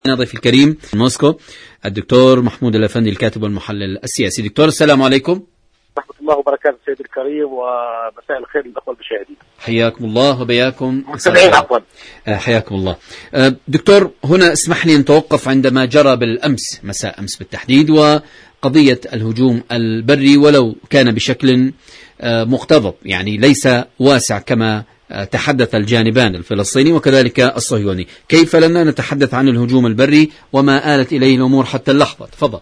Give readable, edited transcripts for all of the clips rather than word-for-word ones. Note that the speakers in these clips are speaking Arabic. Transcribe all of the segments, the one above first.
ضيفي الكريم من موسكو الدكتور محمود الأفندي الكاتب والمحلل السياسي. دكتور السلام عليكم. ورحمة الله وبركاته سيد الكريم، ومساء الخير للأخوة المشاهدين. حياكم الله وبياكم. مستمعين عفوا. حياكم الله. دكتور، هنا اسمح لي نتوقف عندما جرى بالأمس، مساء أمس بالتحديد، وقضية الهجوم البري ولو كان بشكل مقتضب، يعني ليس واسع كما تحدث الجانبان الفلسطيني وكذلك الصهيوني. كيف لنا نتحدث عن الهجوم البري وما آلت إليه الأمور حتى اللحظة؟ تفضل.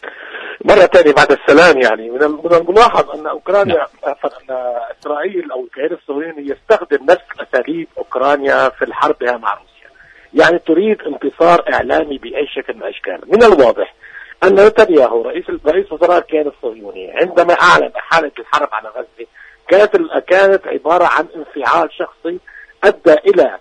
مرة ثانية بعد السلام، يعني من الملاحظ أن أوكرانيا أن إسرائيل أو الكيان الصهيوني يستخدم نفس أساليب أوكرانيا في حربها مع روسيا، يعني تريد انتصار إعلامي بأي شكل من الأشكال. من الواضح أن نتنياهو رئيس وزراء الكيان الصهيوني عندما أعلن حالة الحرب على غزة كانت عبارة عن انفعال شخصي أدى إلى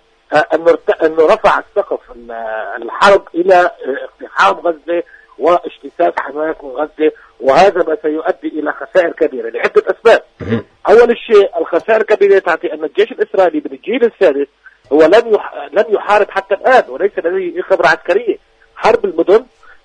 أنه رفع سقف الحرب إلى اقتحام غزة واجتثاث حماس من غزة، وهذا ما سيؤدي إلى خسائر كبيرة لعدة أسباب. أول شيء، الخسائر الكبيرة تعني أن الجيش الإسرائيلي من الجيل السادس هو لم يحارب حتى الآن، وليس لديه خبرة عسكرية. حرب المدن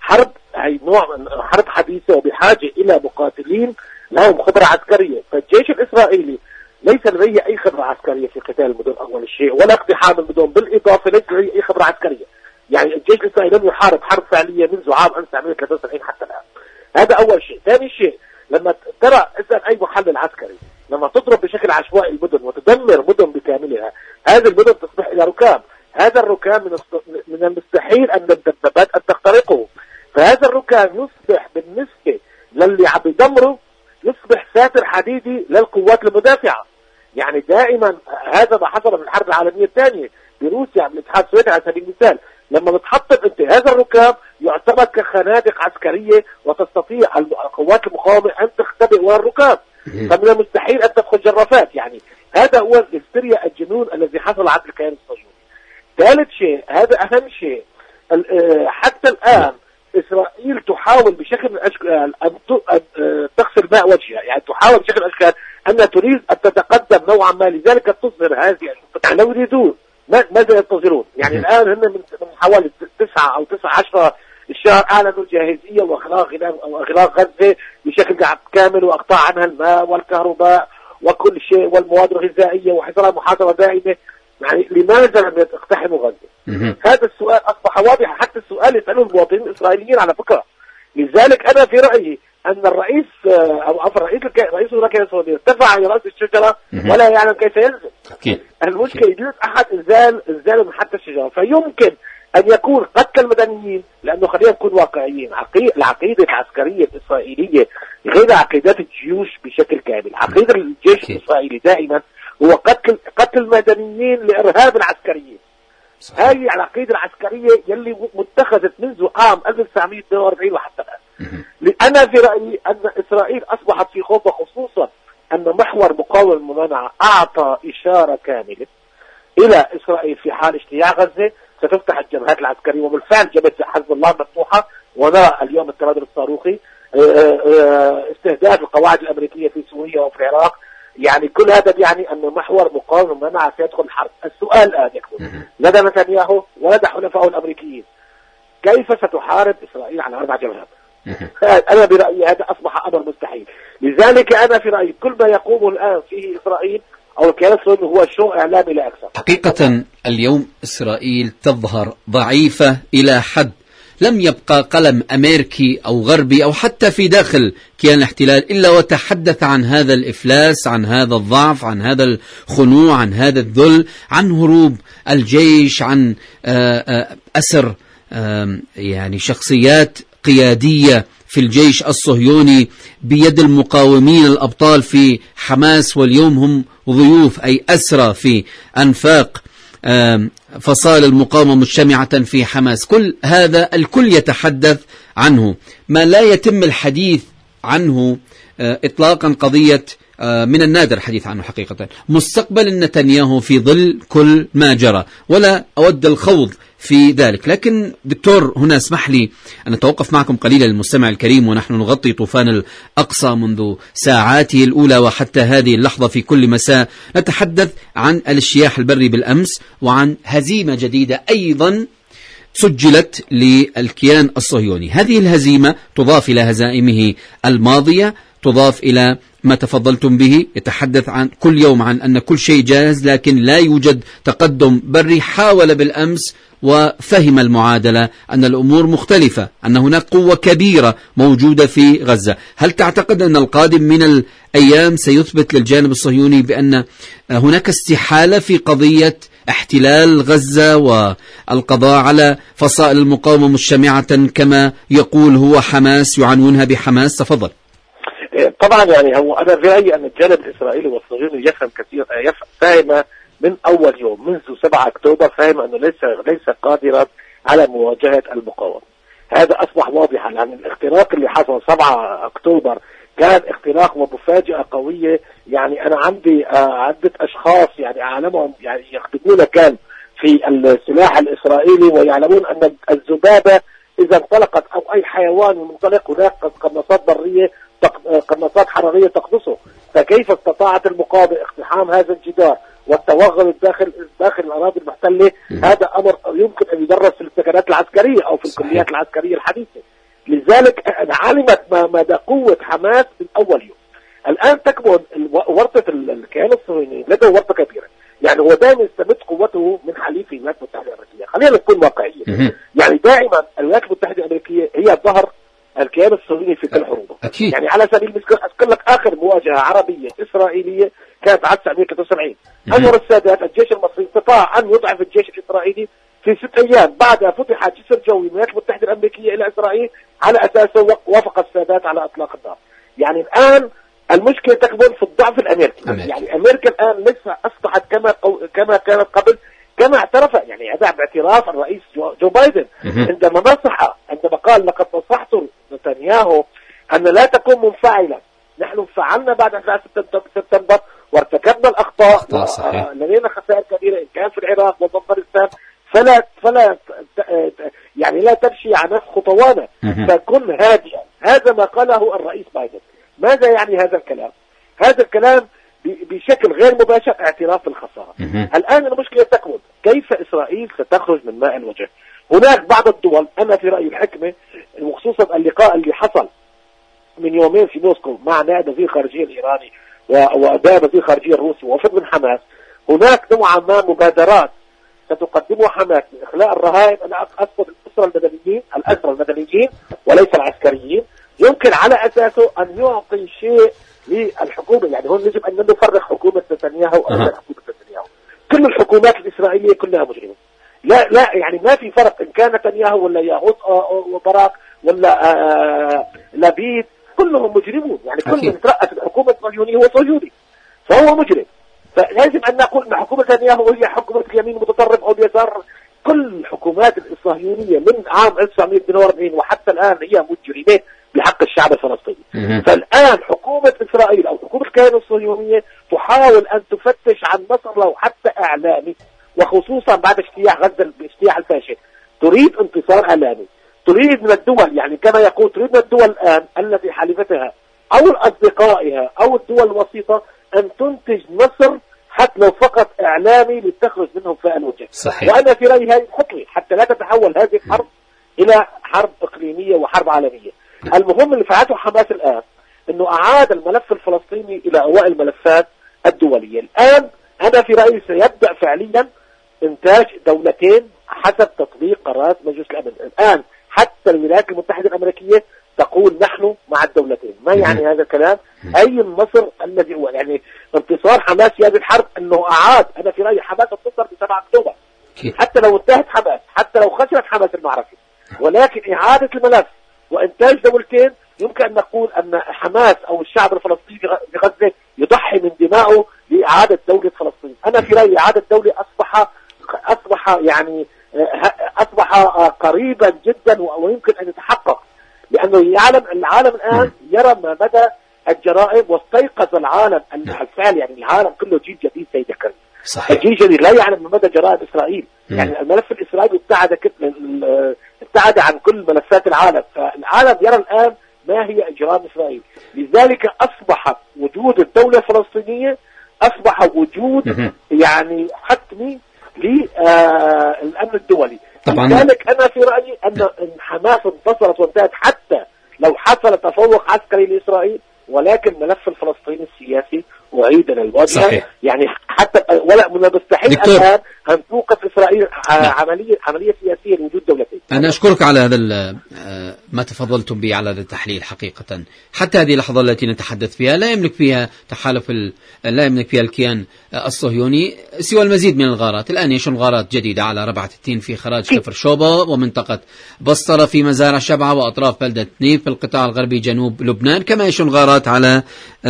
هي نوع من حرب حديثة وبحاجة إلى مقاتلين لهم خبرة عسكرية، فالجيش الإسرائيلي ليس لديه أي خبرة عسكرية في قتال المدن أول شيء، ولا اقتحام المدن، بالإضافة ليس لديه أي خبرة عسكرية. يعني الجيش الإسرائيلي لم يحارب حرب فعلية منذ عام 1973 حتى الآن. هذا أول شيء. ثاني شيء، لما ترى اسأل أي محلل عسكري، لما تضرب بشكل عشوائي المدن وتدمر مدن بكاملها، هذه المدن تصبح إلى ركام. هذا الركام من المستحيل أن الدبابات أن تخترقه، فهذا الركام يصبح بالنسبة للي عم يدمره يصبح ساتر حديدي للقوات المدافعة. يعني دائما هذا ما حصل في الحرب العالمية الثانية بروسيا بالاتحاد السوفيتي على سبيل المثال، لما بتحطم انت هذا الركاب يعتبر كخنادق عسكرية وتستطيع القوات المقاومة ان تختبئ وراء الركاب، فمن المستحيل ان تدخل جرافات. يعني هذا هو الهستيريا الجنون الذي حصل عند الكيان الصهيوني. ثالث شيء، هذا اهم شيء، حتى الان إسرائيل تحاول بشكل من الأشكال أن تغسل ماء وجهها، يعني تحاول بشكل من الأشكال أنها تريد أن تتقدم نوعا ما، لذلك تصدر هذه لو يريدون ماذا ينتظرون؟ يعني الآن هن من حوالي 9 أو 19 الشهر أعلنوا الجاهزية وإغلاق غزة بشكل كامل وأقطاع عنها الماء والكهرباء وكل شيء والمواد الغذائية وحصار محاصرة دائمة. يعني لماذا لم يقتحموا غزة؟ هذا السؤال أصبح واضح، حتى السؤال يسألون المواطنين الإسرائيليين على فكرة. لذلك أنا في رأيي أن الرئيس رئيس الوزراء السعودي ارتفع على رأس الشجرة ولا يعلم كيف ينزل. المشكلة يجوز أحد إنزاله من حتى الشجرة، فيمكن أن يكون قتل المدنيين، لأنه خلينا نكون واقعيين، العقيدة العسكرية الإسرائيلية غير عقيدات الجيوش بشكل كامل. عقيدة الجيش الإسرائيلي دائما هو قتل المدنيين لإرهاب العسكريين. هذه العقيدة العسكرية يلي متخذت منذ عام 1942 وحتى الآن. أنا في رأيي أن إسرائيل أصبحت في خوف، خصوصا أن محور مقاومة الممانعة أعطى إشارة كاملة إلى إسرائيل في حال اجتياح غزة ستفتح الجبهات العسكرية، وبالفعل جبهة حزب الله مفتوحة، ونرى اليوم التبادل الصاروخي، استهداف القواعد الأمريكية في سوريا وفي العراق. يعني كل هذا يعني أن محور مقاومة الممانعة سيدخل الحرب. السؤال الآن يكون لدى نتنياهو ولدى حلفائه الأمريكيين، كيف ستحارب إسرائيل على 4 جبهات؟ أنا برأيي هذا أصبح أمر مستحيل. لذلك أنا في رأيي كل ما يقوم الآن فيه إسرائيل أو الكيان الصهيوني هو شو إعلامي لا أكثر. حقيقة اليوم إسرائيل تظهر ضعيفة إلى حد لم يبقى قلم أمريكي أو غربي أو حتى في داخل كيان الاحتلال إلا وتحدث عن هذا الإفلاس، عن هذا الضعف، عن هذا الخنوع، عن هذا الذل، عن هروب الجيش، عن أسر يعني شخصيات قيادية في الجيش الصهيوني بيد المقاومين الأبطال في حماس، واليوم هم ضيوف أي أسرى في أنفاق فصائل المقاومة مجتمعة في حماس. كل هذا الكل يتحدث عنه. ما لا يتم الحديث عنه إطلاقا قضية من النادر الحديث عنه حقيقة مستقبل نتنياهو في ظل كل ما جرى، ولا أود الخوض في ذلك. لكن دكتور، هنا اسمح لي أن أتوقف معكم قليلا للمستمع الكريم، ونحن نغطي طوفان الأقصى منذ ساعاته الأولى وحتى هذه اللحظة في كل مساء. نتحدث عن الاجتياح البري بالأمس وعن هزيمة جديدة أيضا سجلت للكيان الصهيوني. هذه الهزيمة تضاف إلى هزائمه الماضية، تضاف إلى ما تفضلتم به، يتحدث عن كل يوم عن أن كل شيء جاهز لكن لا يوجد تقدم بري. حاول بالأمس وفهم المعادلة أن الأمور مختلفة، أن هناك قوة كبيرة موجودة في غزة. هل تعتقد أن القادم من الأيام سيثبت للجانب الصهيوني بأن هناك استحالة في قضية احتلال غزة والقضاء على فصائل المقاومة مجتمعة كما يقول هو حماس، يعنونها بحماس؟ تفضل. طبعا يعني هو أنا في رأيي أن الجانب الإسرائيلي والصهيوني يفهم كثير، فاهم من أول يوم منذ 7 أكتوبر، فاهم أنه ليس قادرا على مواجهة المقاومة. هذا أصبح واضحا، يعني الاختراق اللي حصل 7 أكتوبر كان اختراق ومفاجأة قوية. يعني أنا عندي عدة أشخاص يعني أعلمهم يعني يخدمون كان في السلاح الإسرائيلي، ويعلمون أن الذبابة إذا انطلقت أو أي حيوان منطلق هناك قناصات برية، قناصات حرارية تقنصه. فكيف استطاعت المقاومة اقتحام هذا الجدار والتوغل داخل الأراضي المحتلة؟ هذا أمر يمكن أن يدرس في السكنات العسكرية أو في الكليات العسكرية الحديثة. لذلك علمت مدى قوة حماس من أول يوم. الآن تكمن ورطة الكيان الصهيوني لديه ورطة كبيرة، يعني هو دائما يستمد قوته من حليفه الولايات المتحدة الأمريكية. خلينا نكون واقعيين، يعني دائما الولايات المتحدة الأمريكية هي ظهر الكيان الصهيوني في كل حروبه. يعني على سبيل المثال أذكر لك آخر مواجهة عربية إسرائيلية كانت عام 1973. أنور السادات الجيش المصري استطاع أن يضعف الجيش الإسرائيلي في 6 أيام، بعدها فتح جسر جوي من الولايات المتحدة الأمريكية إلى إسرائيل، على أساسه وافق السادات على إطلاق النار. يعني الآن المشكلة تكمن في الضعف الأمريكي. يعني أمريكا الآن لسه أصبحت كما كانت قبل، كما اعترف يعني هذا باعتراف الرئيس جو بايدن عندما نصح، عندما قال لقد نصحت نتنياهو أن لا تكون منفعلا، نحن فعلنا بعد 11 سبتمبر وارتكبنا الأخطاء، لدينا خسائر كبيرة إن كان في العراق وأفغانستان، فلا يعني لا تمشي عن خطوانا، فكن هادئا. هذا ما قاله الرئيس بايدن. ماذا يعني هذا الكلام؟ هذا الكلام بشكل غير مباشر اعتراف بالخسارة. الآن المشكلة تكمن كيف إسرائيل ستخرج من ماء الوجه. هناك بعض الدول، أنا في رأيي الحكمة، وخصوصا اللقاء اللي حصل من يومين في موسكو مع نائب وزير الخارجية الإيراني ونائب وزير الخارجية الروسي ووفد من حماس، هناك نوعا ما مبادرات ستقدمها حماس لإخلاء الرهائن. أنا أقصد الأسرى المدنيين وليس العسكريين، يمكن على أساسه أن يعطي شيء للحكومة. يعني هون يجب أن نفرق حكومة نتنياهو وحكومة نتنياهو. كل الحكومات الإسرائيلية كلها مجرمة، لا يعني ما في فرق إن كان نتنياهو ولا ياهوت وبراك ولا لبيد، كلهم مجرمون. يعني كل من ترأس الحكومة الصهيونية هو صهيوني فهو مجرم. فلازم أن نقول أن حكومة نتنياهو هي حكومة اليمين المتطرف أو اليسار. كل الحكومات الصهيونية من عام 1942 وحتى الآن هي مجرمة بحق الشعب الفلسطيني. فالآن حكومة إسرائيل أو حكومة الكيان الصهيونية تحاول أن تفتش عن نصر لو حتى إعلامي، وخصوصا بعد اجتياح غزة باجتياح الفاشل. تريد انتصار إعلامي، تريد من الدول يعني كما يقول تريد من الدول الآن التي حلفتها أو أصدقائها أو الدول الوسيطة أن تنتج نصر حتى لو فقط إعلامي لتخرج منهم فاء الوجه. وأنا في رأيي هذه خطوة حتى لا تتحول هذه الحرب إلى حرب إقليمية وحرب عالمية. المهم اللي فعلته حماس الآن أنه أعاد الملف الفلسطيني إلى أوائل الملفات الدولية. الآن أنا في رأيي سيبدأ فعليا إنتاج دولتين حسب تطبيق قرارات مجلس الأمن. الآن حتى الولايات المتحدة الأمريكية تقول نحن مع الدولتين. ما يعني هذا الكلام؟ أي النصر الذي هو يعني انتصار حماس في هذه الحرب أنه أعاد. أنا في رأيي حماس انتصر ب7 أكتوبر، حتى لو انتهت حماس، حتى لو خسرت حماس المعركة، ولكن إعادة الملف وإنتاج دولتين يمكن أن نقول أن حماس أو الشعب الفلسطيني في غزة يضحي من دمائه لإعادة دولة فلسطين. أنا في رأيي إعادة دولة أصبح يعني أصبح قريبا جدا ويمكن أن يتحقق، لأنه العالم الآن يرى ما مدى الجرائم، واستيقظ العالم الفعل. يعني العالم كله جيل جديد سيد كريم. الجيل الجديد لا يعلم ما مدى جرائم إسرائيل. يعني الملف الإسرائيلي ابتعد عن كل ملفات العالم، فالعالم يرى الآن ما هي إجرام إسرائيل. لذلك أصبح وجود الدولة الفلسطينية أصبح وجود يعني حتمي للأمن الدولي. طبعا. لذلك أنا في رأيي أن حماس انتصرت وانتهت حتى لو حصل تفوق عسكري لإسرائيل، ولكن ملف الفلسطيني السياسي أعيد للواجهة. صحيح. يعني حتى ولا من المستحيل الآن أن توقف إسرائيل عملية سياسية لوجود دولتين. أنا أشكرك على هذا ما تفضلتم به على هذا التحليل. حقيقة حتى هذه اللحظة التي نتحدث فيها لا يملك فيها لا يملك فيها الكيان الصهيوني سوى المزيد من الغارات. الآن يشن غارات جديدة على ربعة التين في خراج كفر شوبة ومنطقة بسطرة في مزارع شبعة وأطراف بلدة نيف في القطاع الغربي جنوب لبنان، كما يشن غارات على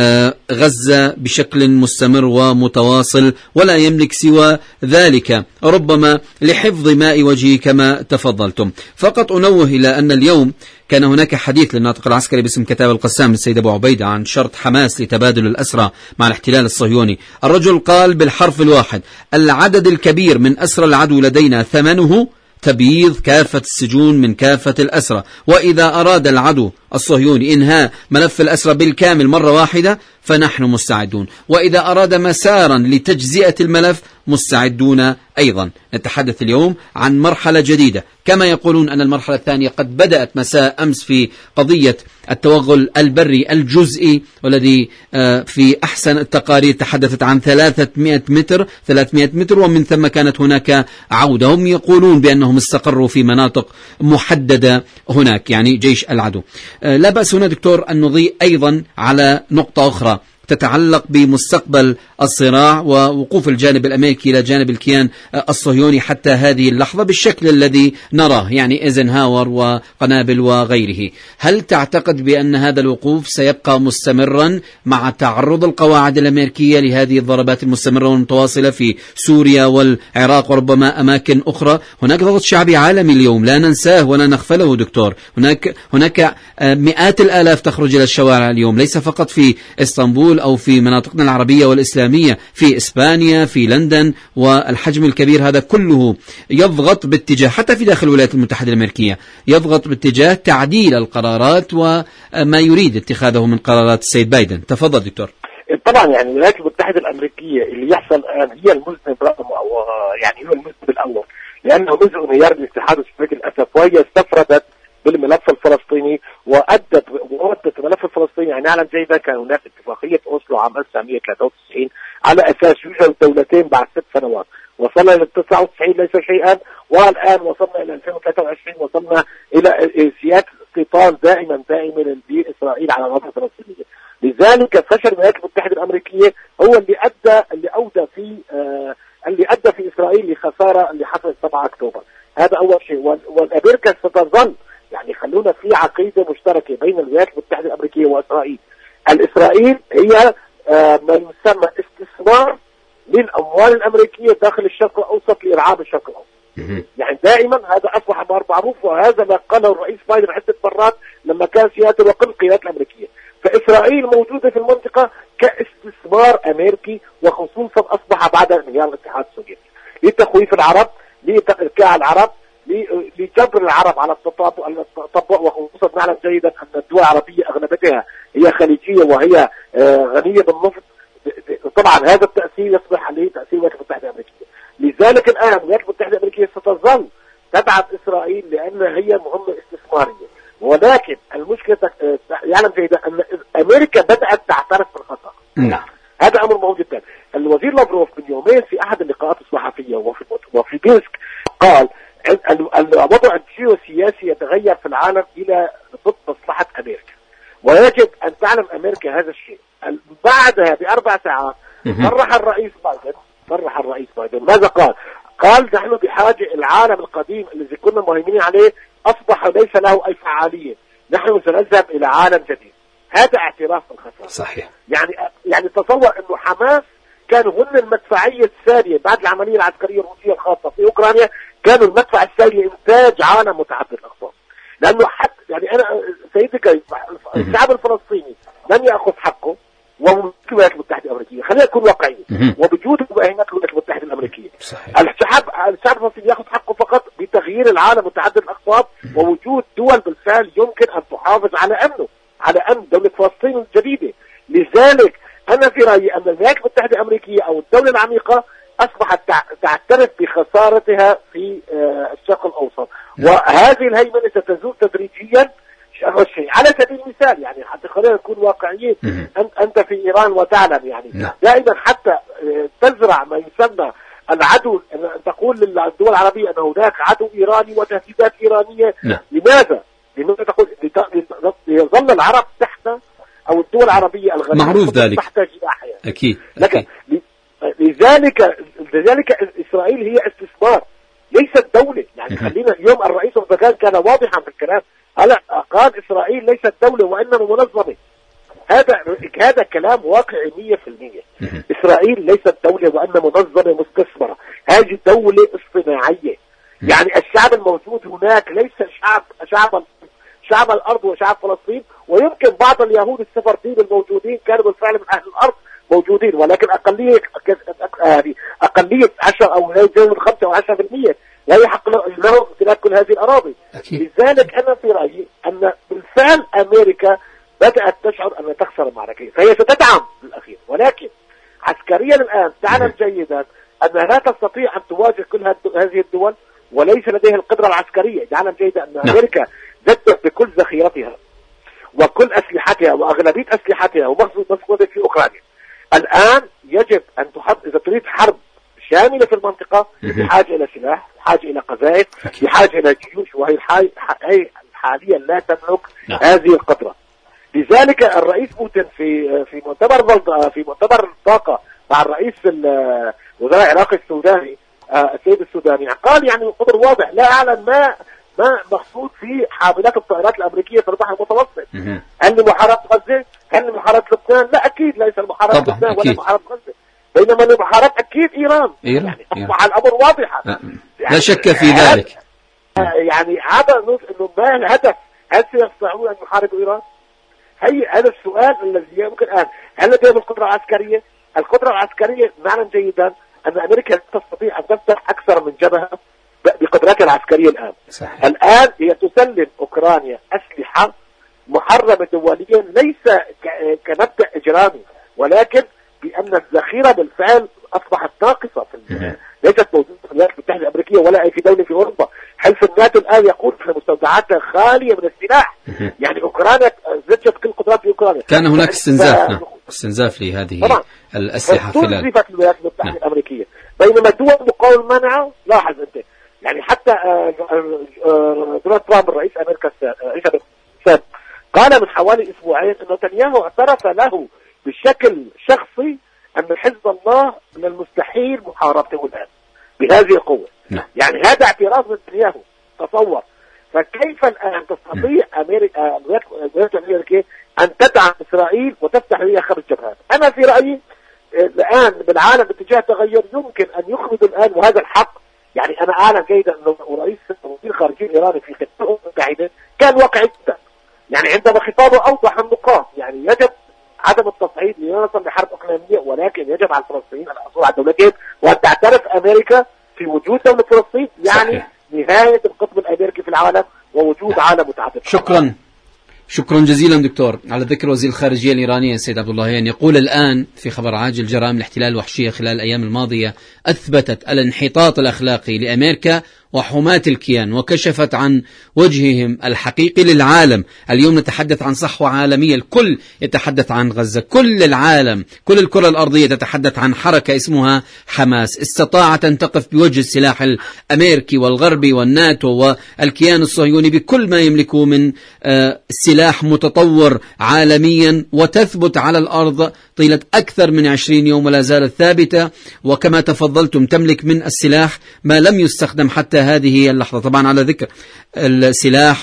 غزة بشكل مستمر ومتواصل، ولا يملك سوى ذلك ربما لحفظ ماء وجهه كما تفضلتم. فقط أنوه إلى أن اليوم كان هناك حديث للناطق العسكري باسم كتاب القسام السيد أبو عبيدة عن شرط حماس لتبادل الأسرى مع الاحتلال الصهيوني. الرجل قال بالحرف الواحد: العدد الكبير من أسرى العدو لدينا ثمنه تبييض كافة السجون من كافة الأسرى، وإذا أراد العدو الصهيوني إنهاء ملف الأسرى بالكامل مرة واحدة فنحن مستعدون، وإذا أراد مسارا لتجزئة الملف مستعدون أيضا. نتحدث اليوم عن مرحلة جديدة، كما يقولون أن المرحلة الثانية قد بدأت مساء أمس في قضية التوغل البري الجزئي، والذي في أحسن التقارير تحدثت عن 300 متر، ومن ثم كانت هناك عودة. هم يقولون بأنهم استقروا في مناطق محددة هناك، يعني جيش العدو. لا بأس هنا دكتور أن نضيء أيضا على نقطة أخرى تتعلق بمستقبل الصراع ووقوف الجانب الأمريكي إلى جانب الكيان الصهيوني حتى هذه اللحظة بالشكل الذي نراه، يعني إيزنهاور وقنابل وغيره. هل تعتقد بأن هذا الوقوف سيبقى مستمرا مع تعرض القواعد الأمريكية لهذه الضربات المستمرة والمتواصلة في سوريا والعراق وربما أماكن أخرى؟ هناك ضغط شعبي عالمي اليوم لا ننساه ولا نغفله دكتور. هناك مئات الآلاف تخرج إلى الشوارع اليوم، ليس فقط في اسطنبول أو في مناطقنا العربية والإسلامية، في إسبانيا، في لندن، والحجم الكبير هذا كله يضغط باتجاه، حتى في داخل الولايات المتحدة الأمريكية، يضغط باتجاه تعديل القرارات وما يريد اتخاذه من قرارات السيد بايدن. تفضل دكتور. طبعا يعني الولايات المتحدة الأمريكية اللي يحصل الآن هي المذنب رقم، يعني هو المذنب الأول، لأنه منذ انهيار الاتحاد السوفيتي للأسف وهي استفردت بالملف الفلسطيني وأدت الملف الفلسطيني. يعني نعلم جيدا كان هناك اتفاقية أوسلو عام 1993 على أساس يوجد دولتين بعد 6 سنوات، وصلنا إلى 99 ليس شيئا، والآن وصلنا إلى 2023 وصلنا إلى سياق قتال دائما بإسرائيل على الأراضي الفلسطينية. لذلك فشل الولايات المتحدة الأمريكية هو اللي أدى في إسرائيل لخسارة اللي حصلت 7 أكتوبر. هذا أول شيء. والأمريكا ستظل، يعني خلونا في عقيدة مشتركة بين الولايات المتحدة الأمريكية وإسرائيل. الإسرائيل هي ما يسمى استثمار للأموال الأمريكية داخل الشرق الأوسط لإرعاب الشرق الأوسط. يعني دائما هذا أصبح معروف، وهذا ما قاله الرئيس بايدن عدة مرات لما كان سيادة وقل القيادات الأمريكية. فإسرائيل موجودة في المنطقة كاستثمار أمريكي، وخصوصا أصبح بعد انهيار الاتحاد السوفيتي لتخويف العرب، لإركاع العرب، لجبر العرب على التطبع. وخصوصا نعلم جيدا أن الدول العربية أغلبتها هي خليجية وهي غنية بالنفط. طبعا هذا التأثير يصبح عليه تأثير الولايات المتحدة الأمريكية. لذلك الآن الولايات المتحدة الأمريكية ستظل تدعم إسرائيل لأن هي مهمة استثمارية، ولكن المشكلة يعلم جيدا أن أمريكا بدأت تعترف بالخطأ. هذا أمر مهم جدا. الوزير لافروف من يومين في أحد اللقاءات الصحفية وفي بيسك قال الوضع الجيوسياسي يتغير في العالم إلى ضد مصلحة أمريكا، ويجب أن تعلم أمريكا هذا الشيء. بعدها ب4 ساعات صرح الرئيس بايدن ماذا قال؟ قال نحن بحاجة العالم القديم الذي كنا مهيمنين عليه أصبح ليس له أي فعالية، نحن سنذهب إلى عالم جديد. هذا اعتراف بالخسارة. صحيح. يعني تصور أنه حماس كانوا هن المدفعية الثانية بعد العملية العسكرية الروسية الخاصة في أوكرانيا، كانوا المدفع الثاني لإنتاج عالم متعدد الأقطاب. لأنه حتى يعني أنا سيدي الشعب الفلسطيني لم يأخذ حقه وهو في الولايات المتحدة الأمريكية. خلينا نكون واقعيين، وبوجود مؤهلات الولايات المتحدة الأمريكية. صحيح. الشعب الفلسطيني يأخذ حقه فقط بتغيير العالم متعدد الأقطاب ووجود دول بالفعل يمكن أن تحافظ على أمنه، على أمن دولة فلسطين الجديدة. لذلك أنا في رأيي أن الولايات المتحدة الأمريكية أو الدولة العميقة أصبحت تعترف بخسارتها في الشرق الأوسط، وهذه الهيمنة ستزول تدريجيا. شيء على سبيل المثال، يعني حتى خلينا نكون واقعيين، أنت في إيران وتعلم يعني دائما حتى تزرع ما يسمى العدو، تقول للدول العربية أن هناك عدو إيراني وتهديدات إيرانية. لماذا تقول يظل العرب تحت، أو الدول العربية الغنية معروف ذلك تحت جناحها؟ أكيد. لكن لذلك إسرائيل هي استثمار ليست دولة. يعني خلينا اليوم الرئيس أردوغان كان واضحا في الكلام، قال إسرائيل ليست دولة وإنما منظمة. هذا كلام واقعي 100%. إسرائيل ليست دولة وإنما منظمة مستثمرة، هذه دولة اصطناعية. يعني الشعب الموجود هناك ليس شعب الأرض وشعب فلسطين، ويمكن بعض اليهود السفردين الموجودين كانوا بالفعل من أهل الأرض موجودين، ولكن أقلية 10 أو يتجاوز 5 أو 10% لا يحق لهم امتلاك كل هذه الأراضي. لذلك أنا في رأيي أن بالفعل أمريكا بدأت تشعر أنها تخسر المعركة، فهي ستدعم بالأخير، ولكن عسكريا الآن تعلم جيدا أنها لا تستطيع أن تواجه كل هذه الدول، وليس لديها القدرة العسكرية. تعلم جيدا أن أمريكا جدت بكل ذخيرتها وكل أسلحتها وأغلبية أسلحتها ومصدر في أوكرانيا. الآن يجب أن إذا تريد حرب شاملة في المنطقة بحاجة إلى سلاح، بحاجة إلى قذائف، بحاجة إلى جيوش، وهي حاليا لا تملك هذه القدرة. لذلك الرئيس بوتين في مؤتمر الطاقة مع الرئيس وزراء العراق السوداني السيد السوداني قال يعني القدر واضح، لا أعلم ما مقصود في حاملات الطائرات الأمريكية في البحر المتوسط. هل لمحاربة غزة؟ هل لمحاربة لبنان؟ لا، أكيد ليس لمحاربة لبنان ولا لمحاربة غزة، بينما لمحاربة أكيد إيران. يعني أصبح الأمر واضحا، لا شك في ذلك. يعني إنه ما الهدف؟ هل سيستطيعون أن يحاربوا إيران؟ هذا السؤال الذي يمكن الآن. هل لديهم القدرة العسكرية؟ القدرة العسكرية نعلم جيدا أن أمريكا لا تستطيع أن تفتح أكثر من جبهة بقدراتها العسكرية الآن. صحيح. الآن هي تسلم أوكرانيا أسلحة محرمة دوليا، ليس كمبدأ إجرامي، ولكن بأن الذخيرة بالفعل أصبحت ناقصة ليست موجودة في الولايات المتحدة الأمريكية ولا أي دولة في أوروبا. حلف الناتو الآن يقول أن مستودعاتها خالية من السلاح. يعني أوكرانيا زجت كل قدرات في أوكرانيا. كان هناك استنزاف لهذه الأسلحة خلال في الولايات المتحدة الأمريكية، بينما دول مقاومة منعها. لاحظ أنت يعني حتى دونالد ترامب الرئيس أمريكا السابق قال من حوالي أسبوعين أن نتنياهو اعترف له بشكل شخصي أن حزب الله من المستحيل محاربته الآن بهذه القوة. يعني هذا اعتراف من نتنياهو، تصور. فكيف الآن تستطيع الولايات الأمريكية أن تدعم إسرائيل وتفتح لها 5 جبهات؟ أنا في رأيي الآن بالعالم باتجاه تغير، يمكن أن يخرجوا الآن، وهذا الحق. يعني أنا أعلم جيدا أن رئيس وزير الخارجية الإيراني في خطاب الأمم المتحدة كان واقعي جدا، يعني عندما خطابه أوضح النقاط. يعني يجب عدم التصعيد لنصل لحرب إقليمية، ولكن يجب على الفلسطينيين الحصول على دولتين، وأن تعترف أمريكا في وجود دولة فلسطين، يعني نهاية القطب الأمريكي في العالم ووجود عالم متعدد. شكرا جزيلا دكتور. على ذكر وزير الخارجية الإيراني السيد عبد اللهيان يقول الآن في خبر عاجل: جرائم الاحتلال الوحشية خلال الأيام الماضية أثبتت الانحطاط الأخلاقي لأمريكا وحماة الكيان، وكشفت عن وجههم الحقيقي للعالم. اليوم نتحدث عن صحوة عالمية، الكل يتحدث عن غزة، كل العالم، كل الكرة الأرضية تتحدث عن حركة اسمها حماس، استطاعت أن تقف بوجه السلاح الأمريكي والغربي والناتو والكيان الصهيوني بكل ما يملكه من سلاح متطور عالميا، وتثبت على الأرض طيلة أكثر من 20 يوم ولا زالت ثابتة، وكما تفضلتم تملك من السلاح ما لم يستخدم حتى هذه اللحظة. طبعا على ذكر السلاح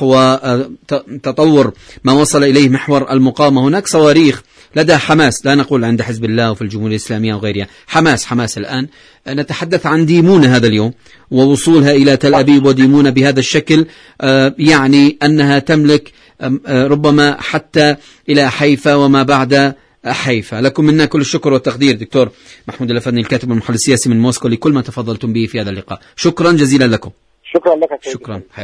وتطور ما وصل إليه محور المقاومة، هناك صواريخ لدى حماس، لا نقول عند حزب الله وفي الجمهورية الإسلامية وغيرها، حماس الآن نتحدث عن ديمونة هذا اليوم ووصولها إلى تل أبيب، وديمونة بهذا الشكل يعني أنها تملك ربما حتى إلى حيفا وما بعد حيفا. لكم منا كل الشكر والتقدير دكتور محمود الأفندي الكاتب والمحلل السياسي من موسكو لكل ما تفضلتم به في هذا اللقاء. شكرا جزيلا لكم. شكرا لك. شكرا.